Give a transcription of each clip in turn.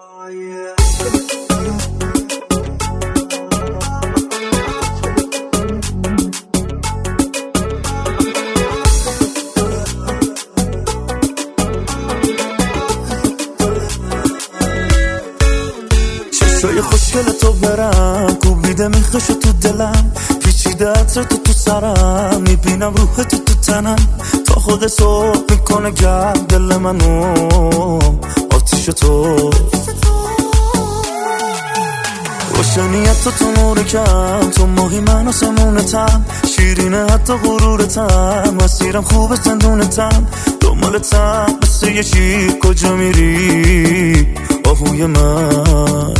چشای خوشگل تو برم کوبیده میخش تو دلم پیچیده عطر تو سرم میبینم روح تو تنم تا خود صبح میکنه گرم دل منو آتیش تو روشنیت تو نور کم تو ماهی من آسمونتم شیرینه حتی غرورتم مسیرم خوبه زندونتم دنبالتم مثل یه شیر کجا میری آهوی من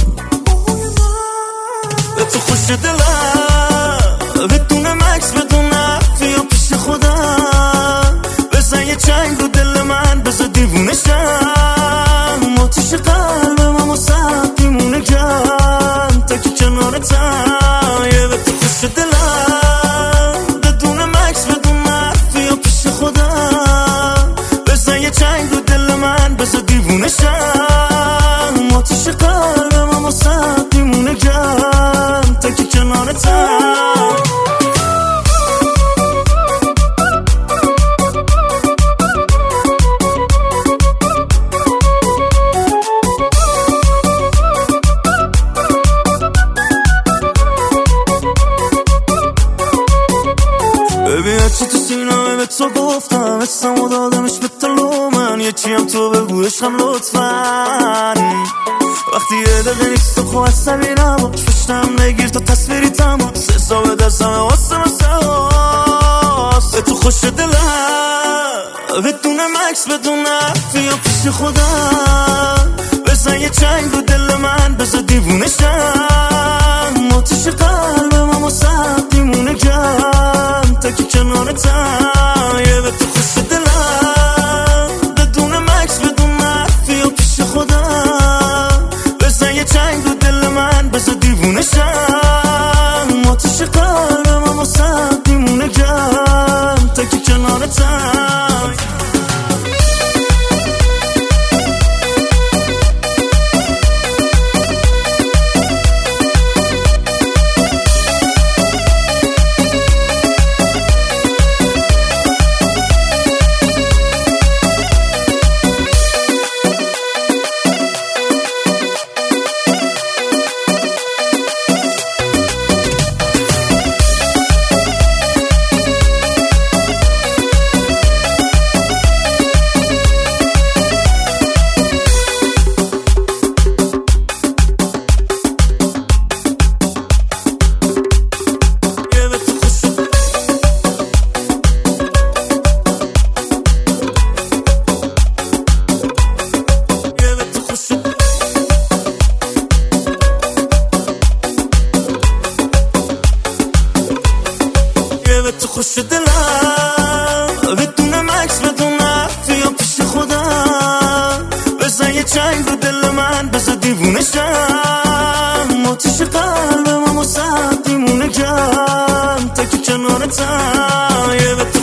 به تو خوش دلم بدون مکس بدون بیا پیش خودم بزن یه چنگ رو دل من بزن دیوونه شم آتیش قلبم اما سب دیمونه گم تا که کنارتم یه به تو خوش دلم بدون مکس بدون بیا پیش خودم بزن یه چنگ رو دل من بزن دیوونه شم آتیش قلبم اما سب دیمونه گم تا که کنارتم ببین هرچی تو سینمه به تو گفتم اسم و دادمش به تلو من یکی هم تو بگو عشقم لطفاً وقتی یه دقیقه نیست تو خواه عصبی نباش پشتم نگیر تا تصویری تماس حساب دستم واسه به تو خوش دلم بدون مکس بدون بیا پیش خودم بزن یه چنگ رو دل من بزن دیوونه شم آتیش قلبم اما سب دیمونه گم تا که کنارتم یه به تو خوش دلم بدون مکس بدون بیا پیش خودم بزن یه چنگ رو دل من بزن دیوونه شم آتیش قلبم اما سب دیمونه گم تا که کنارتم تو خوش دلم بدون مکس بدون بیا پیش خودم بزن یه چنگ رو دل من بزن دیوونه شم آتیش قلبم اما سب دیمونه گم تا که کنارتم یه